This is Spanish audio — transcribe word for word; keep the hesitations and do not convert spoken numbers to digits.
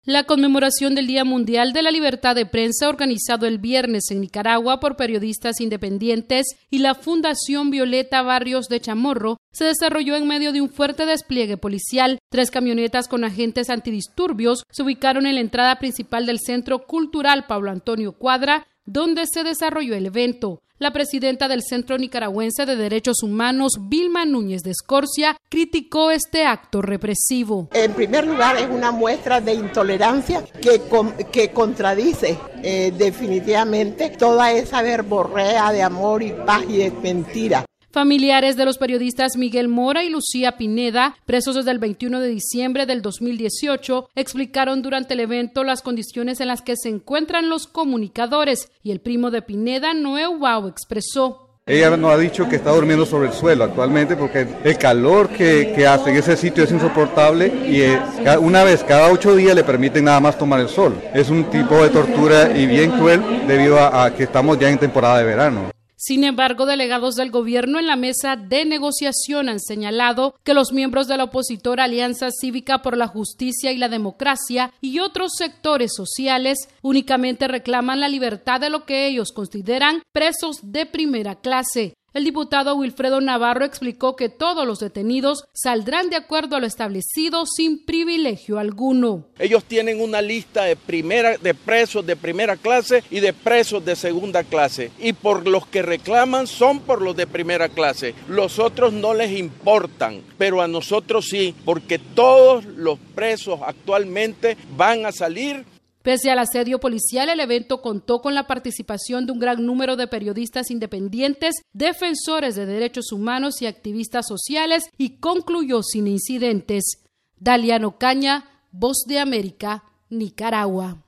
La conmemoración del Día Mundial de la Libertad de Prensa, organizado el viernes en Nicaragua por periodistas independientes y la Fundación Violeta Barrios de Chamorro, se desarrolló en medio de un fuerte despliegue policial. Tres camionetas con agentes antidisturbios se ubicaron en la entrada principal del Centro Cultural Pablo Antonio Cuadra, donde se desarrolló el evento. La presidenta del Centro Nicaragüense de Derechos Humanos, Vilma Núñez de Escorcia, criticó este acto represivo. En primer lugar, es una muestra de intolerancia que, que contradice eh, definitivamente toda esa verborrea de amor y paz y de mentira. Familiares de los periodistas Miguel Mora y Lucía Pineda, presos desde el veintiuno de diciembre del dos mil dieciocho, explicaron durante el evento las condiciones en las que se encuentran los comunicadores, y el primo de Pineda, Noé Ubao, expresó. Ella nos ha dicho que está durmiendo sobre el suelo actualmente porque el calor que, que hace en ese sitio es insoportable y eh, una vez cada ocho días le permiten nada más tomar el sol. Es un tipo de tortura y bien cruel debido a, a que estamos ya en temporada de verano. Sin embargo, delegados del gobierno en la mesa de negociación han señalado que los miembros de la opositora Alianza Cívica por la Justicia y la Democracia y otros sectores sociales únicamente reclaman la libertad de lo que ellos consideran presos de primera clase. El diputado Wilfredo Navarro explicó que todos los detenidos saldrán de acuerdo a lo establecido sin privilegio alguno. Ellos tienen una lista de, primera, de presos de primera clase y de presos de segunda clase. Y por los que reclaman son por los de primera clase. Los otros no les importan, pero a nosotros sí, porque todos los presos actualmente van a salir. Pese al asedio policial, el evento contó con la participación de un gran número de periodistas independientes, defensores de derechos humanos y activistas sociales, y concluyó sin incidentes. Daliano Caña, Voz de América, Nicaragua.